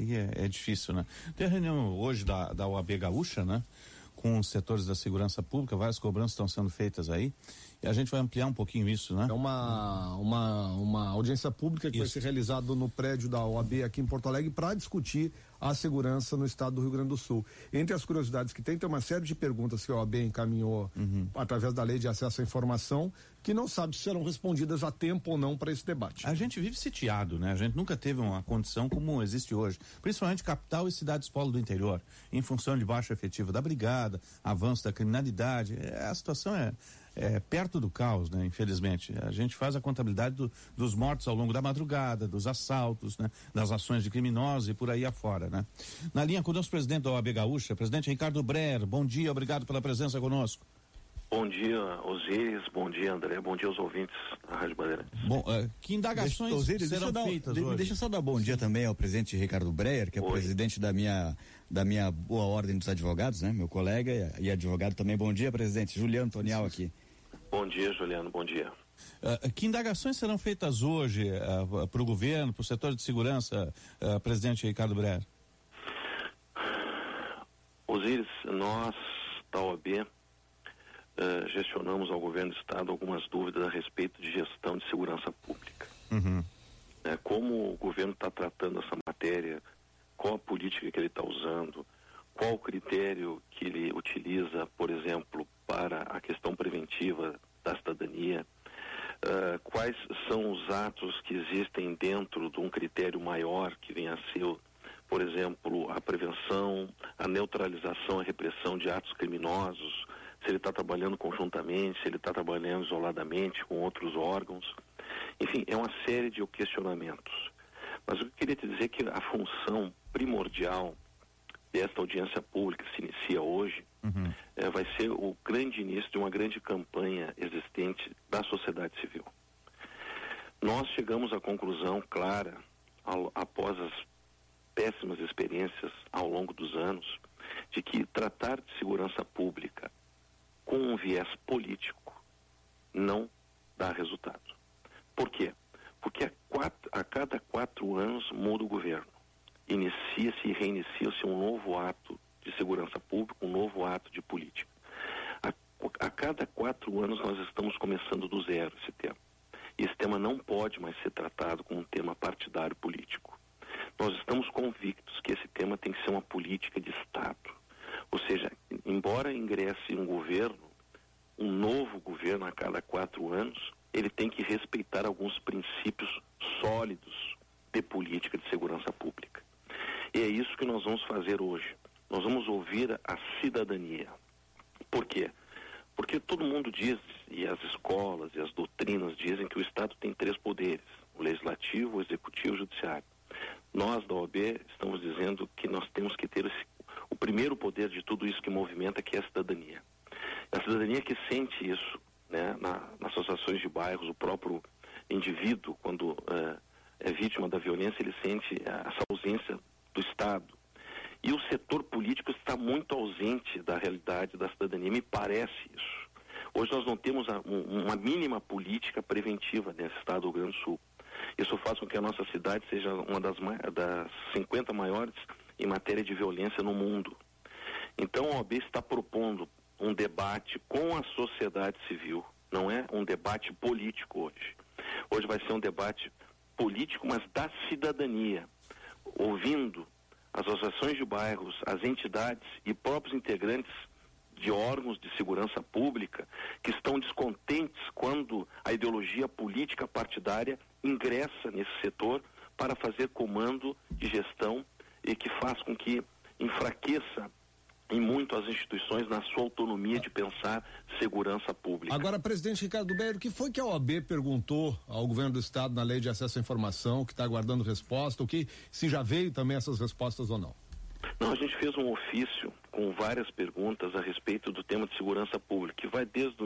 aí é difícil, né? Tem a reunião hoje da OAB Gaúcha, né? Com os setores da segurança pública, várias cobranças estão sendo feitas aí, e a gente vai ampliar um pouquinho isso, né? É uma audiência pública que vai ser realizada no prédio da OAB aqui em Porto Alegre para discutir a segurança no estado do Rio Grande do Sul. Entre as curiosidades que tem uma série de perguntas que a OAB encaminhou através da Lei de Acesso à Informação, que não sabe se serão respondidas a tempo ou não para esse debate. A gente vive sitiado, né? A gente nunca teve uma condição como existe hoje, principalmente capital e cidades polo do interior, em função de baixa efetiva da brigada, avanço da criminalidade. A situação é perto do caos, né? Infelizmente. A gente faz a contabilidade dos mortos ao longo da madrugada, dos assaltos, né? Das ações de criminosos e por aí afora, né? Na linha conosco, o presidente da OAB Gaúcha, presidente Ricardo Breyer. Bom dia, obrigado pela presença conosco. Bom dia, Osíris, bom dia, André, bom dia aos ouvintes da Rádio Bandeirantes. Bom, que indagações serão feitas hoje? Deixa eu só dar bom dia também ao presidente Ricardo Breyer, que é presidente da minha boa ordem dos advogados, né? Meu colega e advogado também. Bom dia, presidente. Juliano Tonial aqui. Bom dia, Juliano, bom dia. Que indagações serão feitas hoje para o governo, para o setor de segurança, presidente Ricardo Breyer? Osíris, nós da OAB gestionamos ao governo do estado algumas dúvidas a respeito de gestão de segurança pública. Como o governo está tratando essa matéria, qual a política que ele está usando, qual o critério que ele utiliza, por exemplo, para a questão preventiva da cidadania, quais são os atos que existem dentro de um critério maior que venha a ser, por exemplo, a prevenção, a neutralização, a repressão de atos criminosos, se ele está trabalhando conjuntamente, se ele está trabalhando isoladamente com outros órgãos. Enfim, é uma série de questionamentos. Mas eu queria te dizer que a função primordial desta audiência pública que se inicia hoje vai ser o grande início de uma grande campanha existente da sociedade civil. Nós chegamos à conclusão clara, após as péssimas experiências ao longo dos anos, de que tratar de segurança pública com um viés político não dá resultado. Por quê? Porque a cada 4 anos muda o governo. Inicia-se e reinicia-se um novo ato de segurança pública, um novo ato de política. A cada 4 anos nós estamos começando do zero esse tema. E esse tema não pode mais ser tratado como um tema partidário político. Nós estamos convictos que esse tema tem que ser uma política de Estado. Ou seja, embora ingresse um novo governo a cada 4 anos, ele tem que respeitar alguns princípios sólidos de política de segurança pública. E é isso que nós vamos fazer hoje. Nós vamos ouvir a cidadania. Por quê? Porque todo mundo diz, e as escolas e as doutrinas dizem que o Estado tem 3 poderes: o legislativo, o executivo e o judiciário. Nós da OAB estamos dizendo que nós temos que ter o primeiro poder de tudo isso que movimenta, que é a cidadania. A cidadania que sente isso, né, nas associações de bairros, o próprio indivíduo, quando é vítima da violência, ele sente essa ausência do Estado. E o setor político está muito ausente da realidade da cidadania, me parece isso. Hoje nós não temos uma mínima política preventiva nesse estado do Rio Grande do Sul. Isso faz com que a nossa cidade seja uma das 50 maiores em matéria de violência no mundo. Então a OAB está propondo um debate com a sociedade civil, não é um debate político hoje. Hoje vai ser um debate político, mas da cidadania, ouvindo as associações de bairros, as entidades e próprios integrantes de órgãos de segurança pública que estão descontentes quando a ideologia política partidária ingressa nesse setor para fazer comando de gestão e que faz com que enfraqueça em muito as instituições na sua autonomia de pensar segurança pública. Agora, presidente Ricardo Breyer, o que foi que a OAB perguntou ao governo do estado na Lei de Acesso à Informação, que está aguardando resposta, se já veio também essas respostas ou não? Não, a gente fez um ofício com várias perguntas a respeito do tema de segurança pública, que vai desde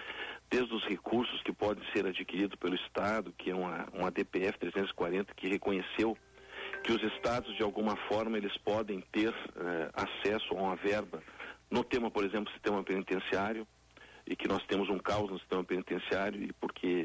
os recursos que podem ser adquiridos pelo Estado, que é uma DPF 340, que reconheceu que os estados, de alguma forma, eles podem ter acesso a uma verba no tema, por exemplo, sistema penitenciário, e que nós temos um caos no sistema penitenciário, e porque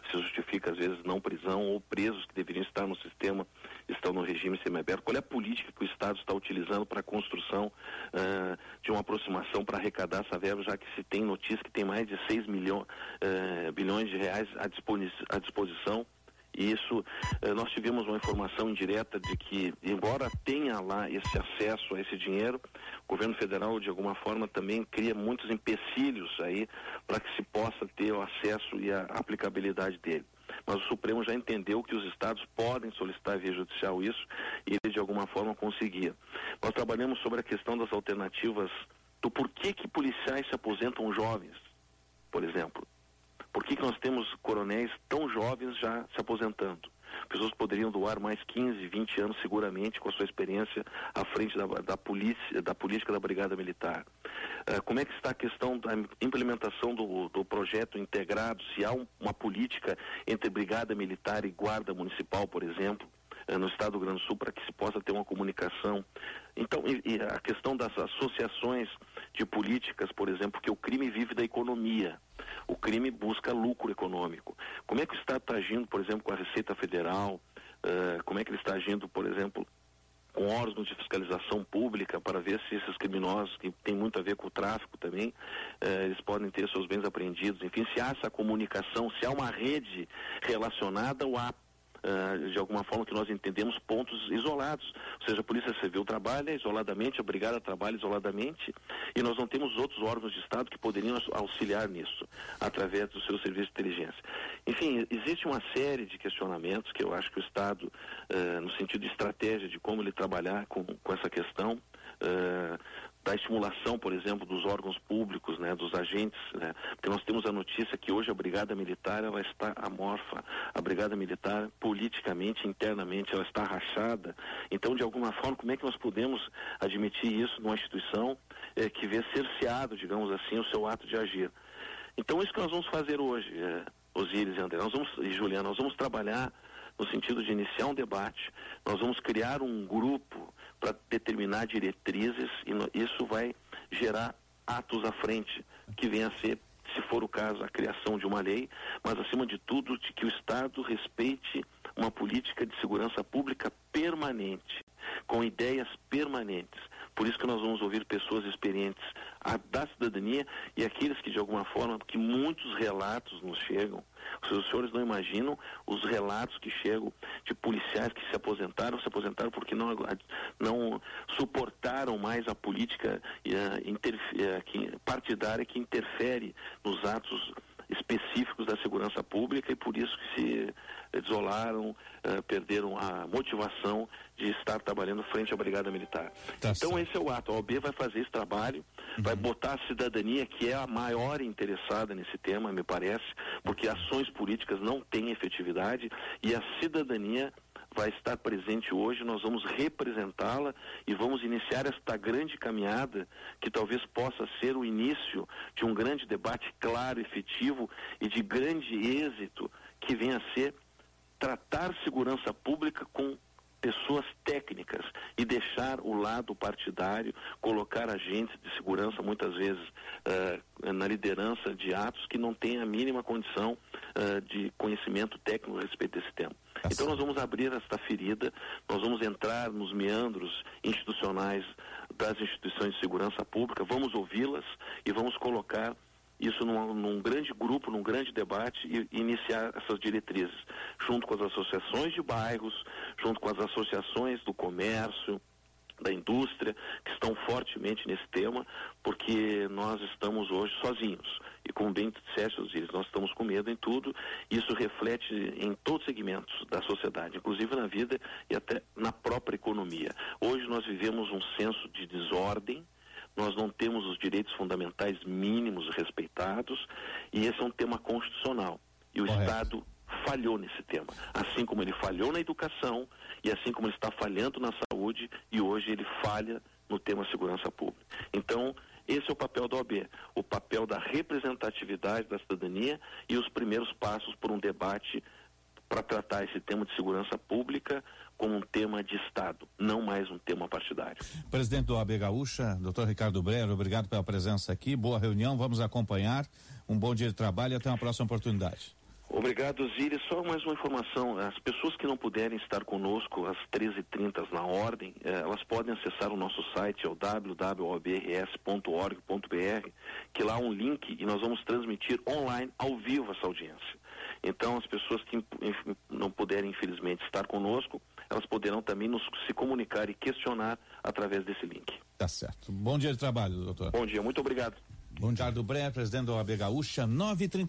se justifica às vezes não prisão, ou presos que deveriam estar no sistema estão no regime semiaberto. Qual é a política que o Estado está utilizando para a construção de uma aproximação para arrecadar essa verba, já que se tem notícia que tem mais de 6 bilhões de reais à disposição. E isso, nós tivemos uma informação indireta de que, embora tenha lá esse acesso a esse dinheiro, o governo federal, de alguma forma, também cria muitos empecilhos aí para que se possa ter o acesso e a aplicabilidade dele. Mas o Supremo já entendeu que os estados podem solicitar via judicial isso, e ele, de alguma forma, conseguia. Nós trabalhamos sobre a questão das alternativas do porquê que policiais se aposentam jovens, por exemplo. Por que nós temos coronéis tão jovens já se aposentando? Pessoas poderiam doar mais 15, 20 anos seguramente com a sua experiência à frente da política da Brigada Militar. Como é que está a questão da implementação do projeto integrado? Se há uma política entre Brigada Militar e Guarda Municipal, por exemplo, no estado do Rio Grande do Sul, para que se possa ter uma comunicação. Então, e a questão das associações de políticas, por exemplo, que o crime vive da economia. O crime busca lucro econômico. Como é que o Estado está agindo, por exemplo, com a Receita Federal? Como é que ele está agindo, por exemplo, com órgãos de fiscalização pública para ver se esses criminosos, que tem muito a ver com o tráfico também, eles podem ter seus bens apreendidos. Enfim, se há essa comunicação, se há uma rede relacionada ou há de alguma forma que nós entendemos pontos isolados, ou seja, a Polícia Civil trabalha isoladamente, a Brigada trabalha isoladamente, e nós não temos outros órgãos de Estado que poderiam auxiliar nisso, através do seu serviço de inteligência. Enfim, existe uma série de questionamentos que eu acho que o Estado, no sentido de estratégia de como ele trabalhar com essa questão, da estimulação, por exemplo, dos órgãos públicos, né, dos agentes, né, porque nós temos a notícia que hoje a Brigada Militar, ela está amorfa, a Brigada Militar politicamente, internamente, ela está rachada. Então, de alguma forma, como é que nós podemos admitir isso numa instituição que vê cerceado, digamos assim, o seu ato de agir? Então, isso que nós vamos fazer hoje, Osíris e André, e Juliana, nós vamos trabalhar no sentido de iniciar um debate, nós vamos criar um grupo para determinar diretrizes, e isso vai gerar atos à frente, que venha a ser, se for o caso, a criação de uma lei, mas acima de tudo, de que o Estado respeite uma política de segurança pública permanente, com ideias permanentes. Por isso que nós vamos ouvir pessoas experientes da cidadania e aqueles que, de alguma forma, que muitos relatos nos chegam. Os senhores não imaginam os relatos que chegam de policiais que se aposentaram porque não suportaram mais a política partidária que interfere nos atos específicos da segurança pública, e por isso que se isolaram, perderam a motivação de estar trabalhando frente à Brigada Militar. Então certo. Esse é o ato. A OAB vai fazer esse trabalho, vai botar a cidadania, que é a maior interessada nesse tema, me parece, porque ações políticas não têm efetividade, e a cidadania vai estar presente hoje. Nós vamos representá-la e vamos iniciar esta grande caminhada que talvez possa ser o início de um grande debate claro, efetivo e de grande êxito, que venha a ser tratar segurança pública com pessoas técnicas e deixar o lado partidário, colocar agentes de segurança muitas vezes na liderança de atos que não têm a mínima condição de conhecimento técnico a respeito desse tema. Então nós vamos abrir esta ferida, nós vamos entrar nos meandros institucionais das instituições de segurança pública, vamos ouvi-las e vamos colocar isso num grande grupo, num grande debate, e iniciar essas diretrizes, junto com as associações de bairros, junto com as associações do comércio, da indústria, que estão fortemente nesse tema, porque nós estamos hoje sozinhos. E como bem disseste, Osíris, nós estamos com medo em tudo, e isso reflete em todos os segmentos da sociedade, inclusive na vida e até na própria economia. Hoje nós vivemos um senso de desordem, nós não temos os direitos fundamentais mínimos respeitados, e esse é um tema constitucional. E o Estado falhou nesse tema, assim como ele falhou na educação e assim como ele está falhando na saúde, e hoje ele falha no tema segurança pública. Então, esse é o papel da OAB, o papel da representatividade da cidadania e os primeiros passos por um debate para tratar esse tema de segurança pública como um tema de Estado, não mais um tema partidário. Presidente do OAB Gaúcha, doutor Ricardo Breyer, obrigado pela presença aqui, boa reunião, vamos acompanhar, um bom dia de trabalho e até uma próxima oportunidade. Obrigado, Osiris. Só mais uma informação. As pessoas que não puderem estar conosco às 13h30 na ordem, elas podem acessar o nosso site, é o www.obrs.org.br, que lá há um link e nós vamos transmitir online, ao vivo, essa audiência. Então, as pessoas que não puderem, infelizmente, estar conosco, elas poderão também se comunicar e questionar através desse link. Tá certo. Bom dia de trabalho, doutor. Bom dia, muito obrigado. Bom dia. Ricardo Breyer, presidente da OAB Gaúcha, 9h30.